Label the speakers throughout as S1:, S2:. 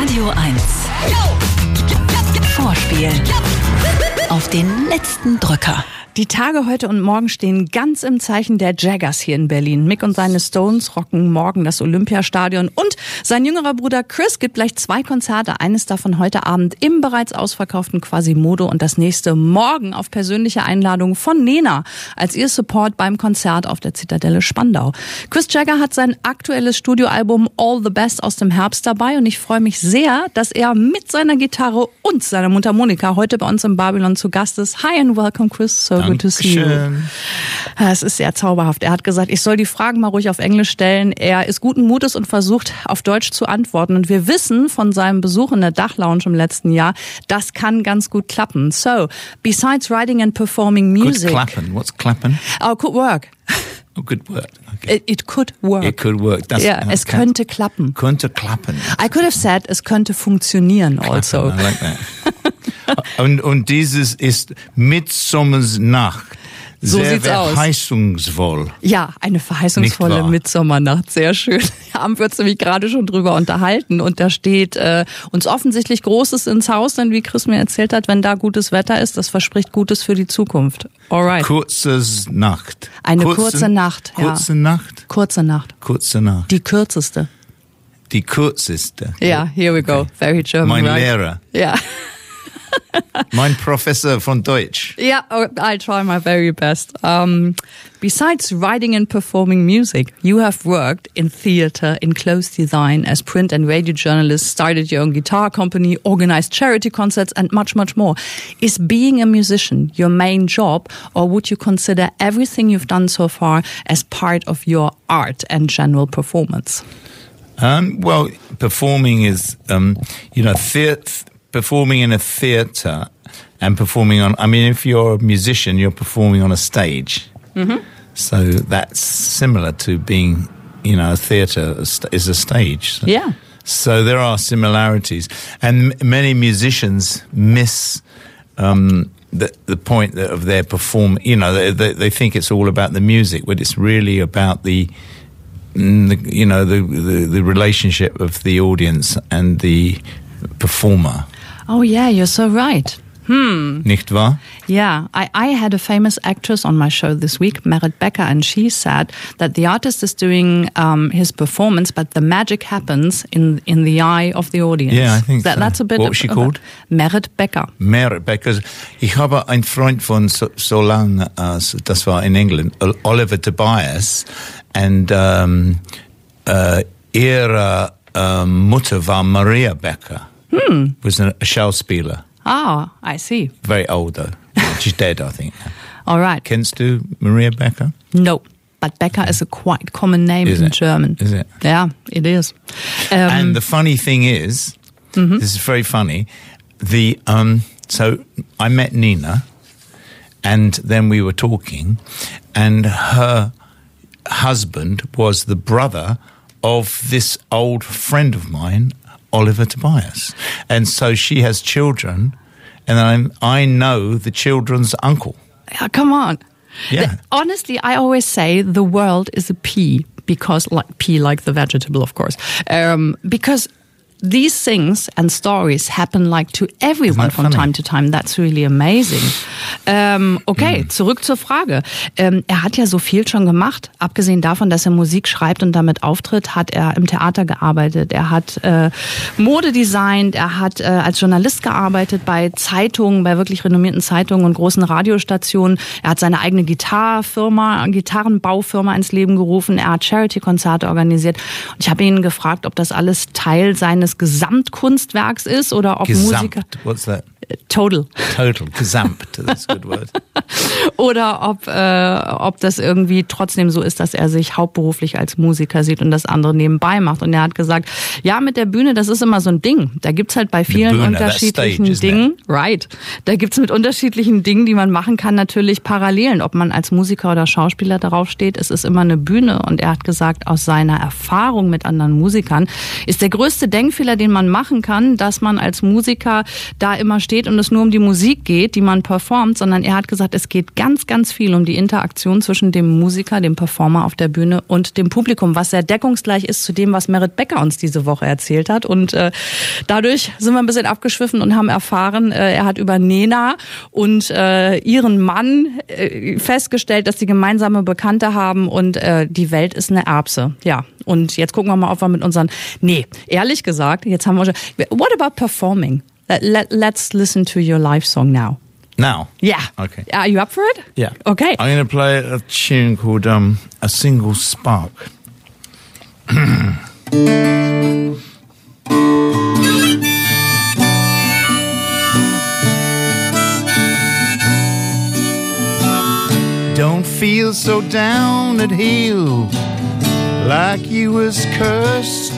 S1: Radio 1. Vorspiel. Auf den letzten Drücker.
S2: Die Tage heute und morgen stehen ganz im Zeichen der Jaggers hier in Berlin. Mick und seine Stones rocken morgen das Olympiastadion und sein jüngerer Bruder Chris gibt gleich 2 Konzerte. Eines davon heute Abend im bereits ausverkauften Quasimodo und das nächste morgen auf persönliche Einladung von Nena als ihr Support beim Konzert auf der Zitadelle Spandau. Chris Jagger hat sein aktuelles Studioalbum All the Best aus dem Herbst dabei und ich freue mich sehr, dass er mit seiner Gitarre und seiner Mundharmonika heute bei uns im Babylon zu Gast ist. Hi and welcome, Chris. So good to see you. Es ist sehr zauberhaft. Er hat gesagt, ich soll die Fragen mal ruhig auf Englisch stellen. Er ist guten Mutes und versucht auf Deutsch zu antworten. Und wir wissen von seinem Besuch in der Dach-Lounge im letzten Jahr, das kann ganz gut klappen. So, besides writing and performing music.
S3: Good clapping. What's clapping?
S2: Oh, could work.
S3: Oh, good work. Okay.
S2: It could work.
S3: It could work.
S2: Es könnte klappen.
S3: Könnte klappen.
S2: I could have said, es könnte funktionieren also.
S3: I like that. und dieses ist Midsommersnacht.
S2: So
S3: sehr
S2: sieht's aus.
S3: Verheißungsvoll.
S2: Ja, eine verheißungsvolle Mitsommernacht. Sehr schön. Wir haben uns nämlich gerade schon drüber unterhalten und da steht uns offensichtlich Großes ins Haus, denn wie Chris mir erzählt hat, wenn da gutes Wetter ist, das verspricht Gutes für die Zukunft. Alright.
S3: Kurzes Nacht.
S2: Eine kurze Nacht.
S3: Kurze Nacht?
S2: Kurze Nacht.
S3: Kurze Nacht.
S2: Die kürzeste.
S3: Die kürzeste.
S2: Ja, here we go. Okay. Very German.
S3: Mein
S2: right?
S3: Lehrer.
S2: Ja.
S3: Mein Professor von Deutsch.
S2: Yeah, I'll try my very best. Besides writing and performing music, you have worked in theater, in clothes design, as print and radio journalist, started your own guitar company, organized charity concerts, and much, much more. Is being a musician your main job, or would you consider everything you've done so far as part of your art and general performance?
S3: Well, performing is, performing in a theatre and performing on, if you're a musician, you're performing on a stage. Mm-hmm. So that's similar to being, a theatre is a stage. So,
S2: yeah.
S3: So there are similarities. And many musicians miss the point of their performance. They think it's all about the music, but it's really about the relationship of the audience and the performer.
S2: Oh yeah, you're so right.
S3: Nicht wahr?
S2: Yeah, I had a famous actress on my show this week, Merit Becker, and she said that the artist is doing his performance, but the magic happens in the eye of the audience.
S3: Yeah, I think so.
S2: That's a bit.
S3: What was she called?
S2: Merit Becker.
S3: Merit Becker. Ich habe einen Freund von so lange, das war in England, Oliver Tobias, und ihre Mutter war Maria Becker. Was a Schauspieler.
S2: Ah, I see.
S3: Very old though. She's dead, I think.
S2: All right.
S3: Kennst du Maria Becker?
S2: No, but Becker is a quite common name in German.
S3: Is it?
S2: Yeah, it is.
S3: And the funny thing is, this is very funny. So I met Nina, and then we were talking, and her husband was the brother of this old friend of mine, Oliver Tobias. And so she has children, and I know the children's uncle.
S2: Yeah, come on.
S3: Yeah.
S2: Honestly, I always say the world is a pea, because pea like the vegetable, of course. Because these things and stories happen to everyone from time to time. That's really amazing. Okay, zurück zur Frage. Er hat ja so viel schon gemacht. Abgesehen davon, dass er Musik schreibt und damit auftritt, hat er im Theater gearbeitet. Er hat Mode designt. Er hat als Journalist gearbeitet bei Zeitungen, bei wirklich renommierten Zeitungen und großen Radiostationen. Er hat seine eigene Gitarrenbaufirma ins Leben gerufen. Er hat Charity-Konzerte organisiert. Und ich habe ihn gefragt, ob das alles Teil seines Gesamtkunstwerks ist oder ob Musiker...
S3: What's that?
S2: Total.
S3: Gesamt, that's a good word.
S2: Oder ob das irgendwie trotzdem so ist, dass er sich hauptberuflich als Musiker sieht und das andere nebenbei macht. Und er hat gesagt, ja, mit der Bühne, das ist immer so ein Ding. Da gibt's halt bei vielen unterschiedlichen Dingen, right, da gibt's mit unterschiedlichen Dingen, die man machen kann, natürlich Parallelen. Ob man als Musiker oder Schauspieler darauf steht, es ist immer eine Bühne. Und er hat gesagt, aus seiner Erfahrung mit anderen Musikern ist der größte Denkfehler, den man machen kann, dass man als Musiker da immer steht und es nur um die Musik geht, die man performt, sondern er hat gesagt, es geht ganz, ganz viel um die Interaktion zwischen dem Musiker, dem Performer auf der Bühne und dem Publikum, was sehr deckungsgleich ist zu dem, was Merit Becker uns diese Woche erzählt hat. Und dadurch sind wir ein bisschen abgeschwiffen und haben erfahren, er hat über Nena und ihren Mann festgestellt, dass sie gemeinsame Bekannte haben und die Welt ist eine Erbse. Ja, und jetzt gucken wir mal, ob wir mit unseren... Nee, ehrlich gesagt, jetzt haben wir schon... What about performing? Let's listen to your live song now.
S3: Now?
S2: Yeah.
S3: Okay.
S2: Are you up for it?
S3: Yeah.
S2: Okay.
S3: I'm going to play a tune called A Single Spark. Don't feel so down at heel, like you was cursed,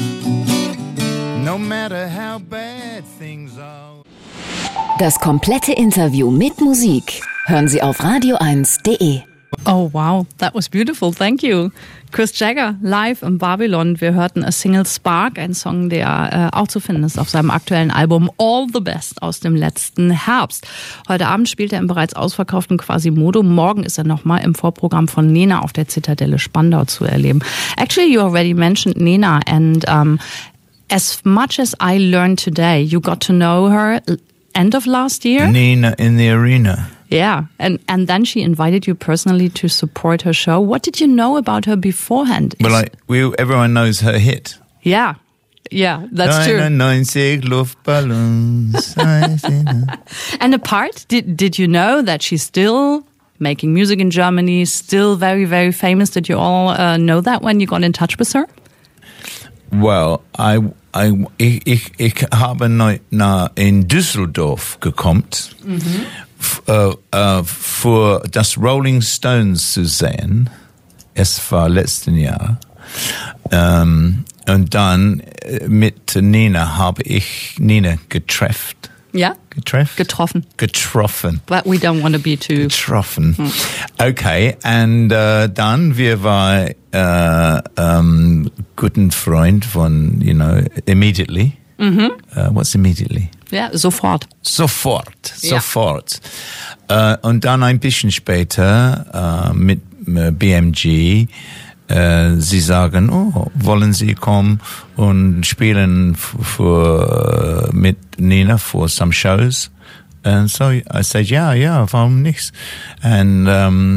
S3: no matter how bad things are.
S1: Das komplette Interview mit Musik hören Sie auf radio1.de.
S2: Oh wow, that was beautiful, thank you. Chris Jagger, live in Babylon. Wir hörten A Single Spark, ein Song, der auch zu finden ist auf seinem aktuellen Album All the Best aus dem letzten Herbst. Heute Abend spielt er im bereits ausverkauften Quasimodo. Morgen ist er nochmal im Vorprogramm von Nena auf der Zitadelle Spandau zu erleben. Actually, you already mentioned Nena and as much as I learned today, you got to know her end of last year?
S3: Nena in the Arena.
S2: Yeah, and then she invited you personally to support her show. What did you know about her beforehand?
S3: Well, everyone knows her hit.
S2: Yeah, that's true.
S3: 99 Luftballons.
S2: And apart, did you know that she's still making music in Germany, still very, very famous? Did you all know that when you got in touch with her?
S3: Well, ich habe in Düsseldorf gekommen, für das Rolling Stones zu sehen. Es war letzten Jahr. Und dann mit Nena habe ich Nena getroffen.
S2: Ja? Getroffen. But we don't want to be too...
S3: Getroffen. Okay, and dann wir war guten Freund von, immediately. What's immediately?
S2: Ja, sofort.
S3: Sofort. Und dann ein bisschen später mit BMG, sie sagen, wollen Sie kommen und spielen mit Nena for some shows? And so I said, yeah, warum nicht? And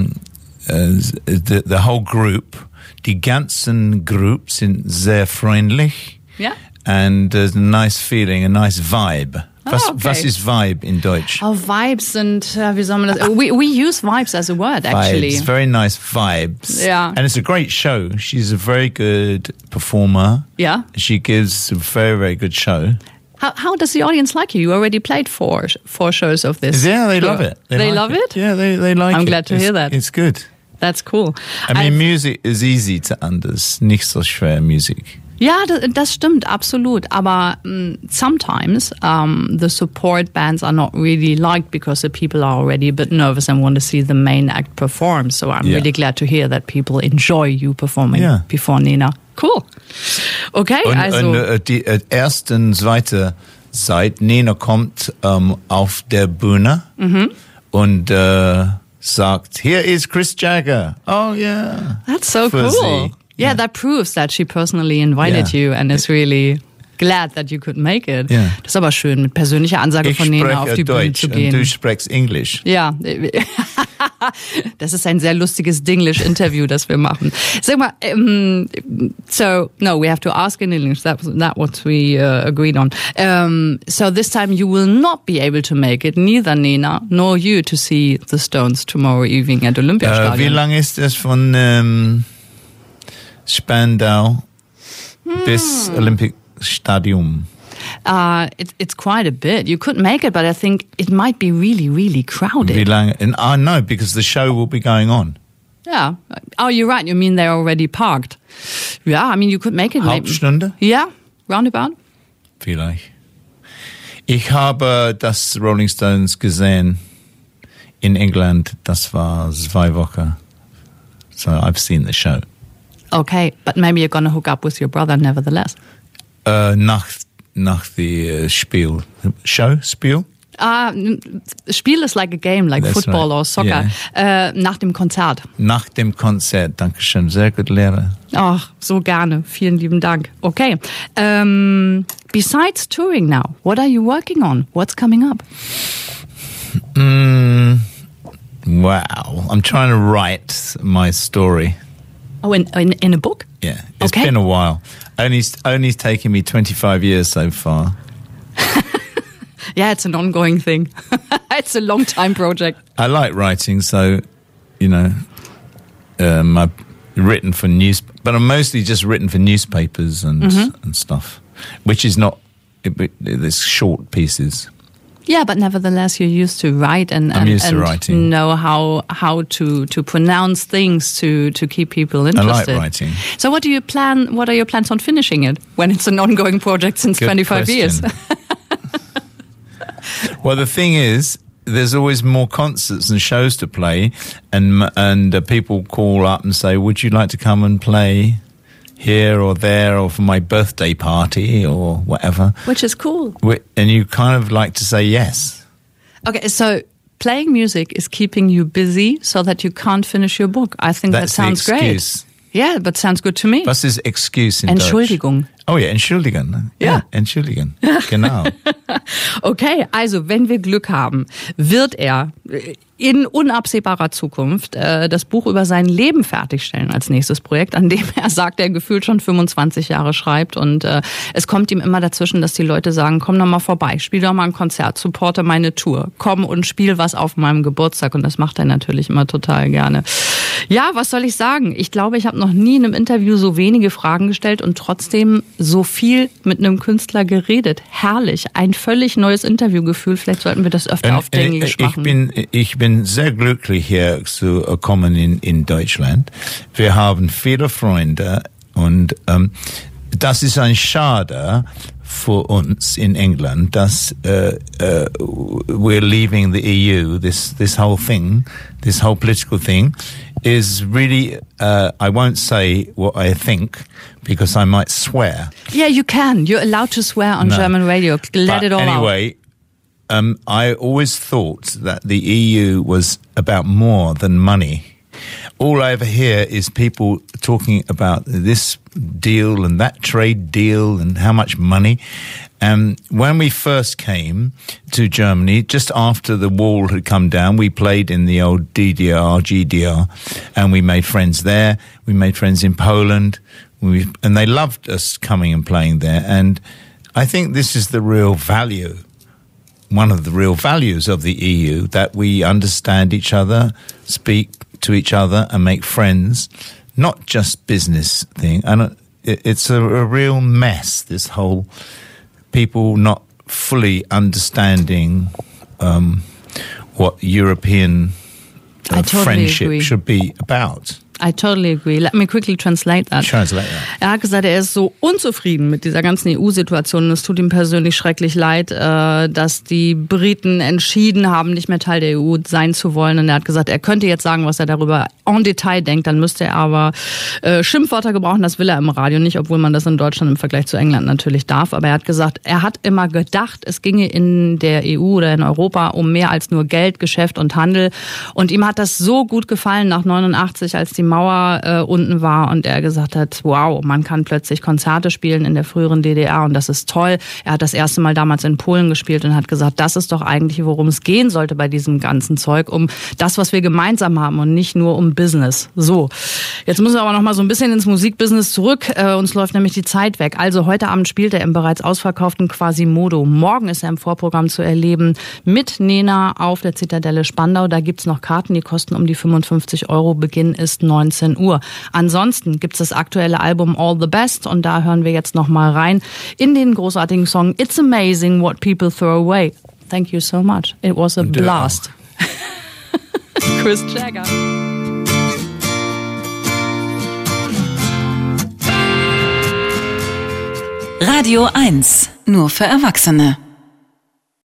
S3: the whole group, die ganzen Group sind sehr freundlich.
S2: Ja.
S3: And there's a nice feeling, a nice vibe.
S2: Okay.
S3: Was ist Vibe in Deutsch?
S2: Vibes sind, wie soll man das? We use vibes as a word, actually.
S3: Vibes, very nice vibes.
S2: Yeah.
S3: And it's a great show. She's a very good performer.
S2: Yeah.
S3: She gives a very, very good show.
S2: How does the audience like you? You already played four shows of this.
S3: Yeah, they love it.
S2: They love it?
S3: Yeah, they like it.
S2: I'm glad to hear that.
S3: It's good.
S2: That's cool.
S3: I mean, music is easy to understand. Nicht so schwer Musik.
S2: Ja, das stimmt, absolut. Aber sometimes the support bands are not really liked because the people are already a bit nervous and want to see the main act perform. So I'm really glad to hear that people enjoy you performing before Nena. Cool. Okay,
S3: und die ersten, zweite Zeit, Nena kommt auf der Bühne und sagt, here is Chris Jagger. Oh yeah.
S2: That's so cool. Yeah, that proves that she personally invited you and is really glad that you could make it.
S3: Yeah.
S2: Das ist aber schön, mit persönlicher Ansage von Nena auf die Bühne zu gehen.
S3: Und du sprichst Englisch.
S2: Ja, das ist ein sehr lustiges Dinglish-Interview, das wir machen. Sag mal, so, no, we have to ask in English. That what we agreed on. So this time you will not be able to make it, neither Nena nor you, to see the Stones tomorrow evening at Olympiastadion.
S3: Wie lang ist es von Spandau bis Olympic Stadium?
S2: It's quite a bit. You could make it, but I think it might be really, really crowded.
S3: Wie lange? I know, because the show will be going on.
S2: Yeah. Oh, you're right. You mean they're already parked. Yeah, I mean, you could make it.
S3: Halbstunde?
S2: Yeah, roundabout.
S3: Vielleicht. Ich habe das Rolling Stones gesehen in England. Das war 2 Wochen. So I've seen the show.
S2: Okay, but maybe you're going to hook up with your brother nevertheless.
S3: Nach the Spiel. Spiel?
S2: Spiel is like a game, like
S3: That's
S2: football
S3: right.
S2: or soccer.
S3: Yeah.
S2: Nach dem Konzert.
S3: Nach dem Konzert, danke schön, sehr gut, Lehrer.
S2: Ach, so gerne. Vielen lieben Dank. Okay. Besides touring now, what are you working on? What's coming up?
S3: Wow, I'm trying to write my story.
S2: Oh, in a book?
S3: Yeah, it's
S2: Okay.
S3: been a while. Only taken me 25 years so far.
S2: Yeah, it's an ongoing thing. It's a long time project.
S3: I like writing, so, I've written for but I'm mostly just written for newspapers and stuff, which is not, it's short pieces.
S2: Yeah, but nevertheless, you're used to write and
S3: to writing.
S2: Know how to pronounce things to keep people
S3: I
S2: interested.
S3: like writing.
S2: So what are your plans on finishing it when it's an ongoing project since
S3: Good
S2: 25
S3: question.
S2: years?
S3: Well, the thing is, there's always more concerts and shows to play, and people call up and say, would you like to come and play here or there or for my birthday party or whatever?
S2: Which is cool.
S3: And you kind of like to say yes.
S2: Okay, so playing music is keeping you busy so that you can't finish your book. I think
S3: That's
S2: that sounds
S3: the
S2: great.
S3: excuse.
S2: Yeah, but sounds good to me.
S3: Was ist Excuse in
S2: Entschuldigung.
S3: Deutsch? Oh ja, entschuldigen.
S2: Ja.
S3: Entschuldigen. Genau.
S2: Okay, also wenn wir Glück haben, wird er in unabsehbarer Zukunft das Buch über sein Leben fertigstellen als nächstes Projekt, an dem er sagt, er gefühlt schon 25 Jahre schreibt. Und es kommt ihm immer dazwischen, dass die Leute sagen, komm doch mal vorbei, spiel doch mal ein Konzert, supporte meine Tour, komm und spiel was auf meinem Geburtstag. Und das macht er natürlich immer total gerne. Ja, was soll ich sagen? Ich glaube, ich habe noch nie in einem Interview so wenige Fragen gestellt und trotzdem so viel mit einem Künstler geredet. Herrlich, ein völlig neues Interviewgefühl. Vielleicht sollten wir das öfter auf Englisch machen.
S3: Ich bin sehr glücklich, hier zu kommen in Deutschland. Wir haben viele Freunde und das ist ein Schade für uns in England, dass we're leaving the EU. This whole thing, this whole political thing, is really. I won't say what I think because I might swear.
S2: Yeah, you can. You're allowed to swear on German radio. Let it all out.
S3: Anyway, I always thought that the EU was about more than money. All over here is people talking about this deal and that trade deal and how much money. When we first came to Germany, just after the wall had come down, we played in the old DDR, GDR, and we made friends there. We made friends in Poland, and they loved us coming and playing there. And I think this is the real value. One of the real values of the EU, that we understand each other, speak to each other and make friends, not just business thing. And it's a real mess, this whole people not fully understanding what European friendship should be about.
S2: I totally agree. Let me quickly translate that. Er hat gesagt, er ist so unzufrieden mit dieser ganzen EU-Situation und es tut ihm persönlich schrecklich leid, dass die Briten entschieden haben, nicht mehr Teil der EU sein zu wollen. Und er hat gesagt, er könnte jetzt sagen, was er darüber en Detail denkt, dann müsste er aber Schimpfwörter gebrauchen. Das will er im Radio nicht, obwohl man das in Deutschland im Vergleich zu England natürlich darf. Aber er hat gesagt, er hat immer gedacht, es ginge in der EU oder in Europa um mehr als nur Geld, Geschäft und Handel. Und ihm hat das so gut gefallen nach 89, als die Mauer unten war und er gesagt hat, wow, man kann plötzlich Konzerte spielen in der früheren DDR und das ist toll. Er hat das erste Mal damals in Polen gespielt und hat gesagt, das ist doch eigentlich, worum es gehen sollte bei diesem ganzen Zeug, um das, was wir gemeinsam haben und nicht nur um Business. So, jetzt müssen wir aber noch mal so ein bisschen ins Musikbusiness zurück. Uns läuft nämlich die Zeit weg. Also heute Abend spielt er im bereits ausverkauften Quasimodo. Morgen ist er im Vorprogramm zu erleben mit Nena auf der Zitadelle Spandau. Da gibt's noch Karten, die kosten um die 55 €. Beginn ist 19 Uhr. Ansonsten gibt's das aktuelle Album All the Best und da hören wir jetzt noch mal rein in den großartigen Song It's Amazing What People Throw Away. Thank you so much. It was a blast. Chris Jagger.
S1: Radio 1, nur für Erwachsene.